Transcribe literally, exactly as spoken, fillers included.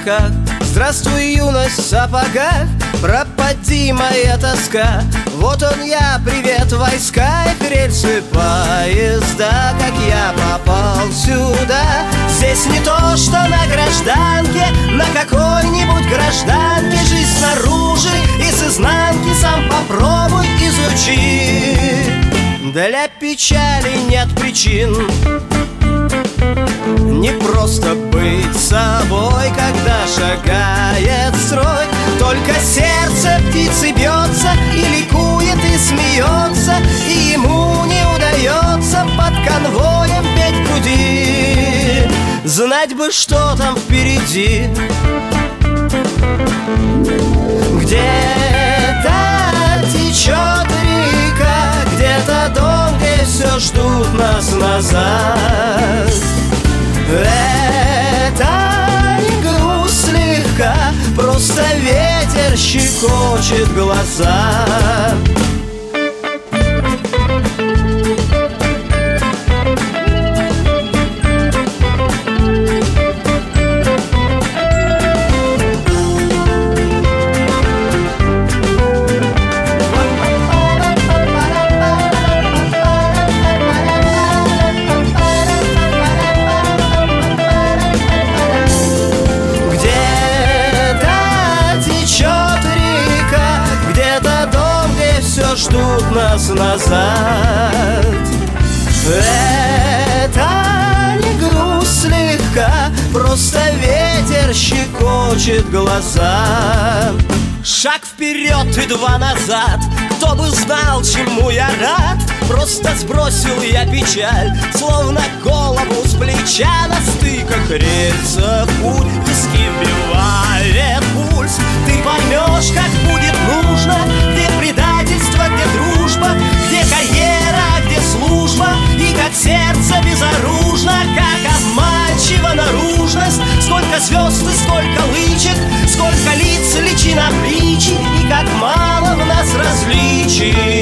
облаках. Здравствуй, юность в сапогах, пропади моя тоска. Вот он я, привет, войска, их рельсы поезда. Как я попал сюда? Здесь не то, что на гражданке, на какой-нибудь гражданке. Жизнь снаружи и с изнанки сам попробуй изучи. Для печали нет причин, не просто быть собой, когда шагает строй. Только сердце птицы бьется и ликует, и смеется, и ему не удается под конвоем петь в груди. Знать бы, что там впереди. Где-то течет река, где-то дом, где все ждут нас назад. Это не грусть слегка, просто ветер щекочет глаза. Ждут нас назад. Это не грусть слегка, просто ветер щекочет глаза. Шаг вперед и два назад, кто бы знал, чему я рад. Просто сбросил я печаль, словно голову с плеча. На стыках рельсов путь, виски вбивает пульс. Ты поймешь, как будет нужно, где предательство, где дружба, где карьера, где служба, и как сердце безоружно, как обманчива наружность. Сколько звезд и сколько лычек, сколько лиц, личин обличий, и как мало в нас различий.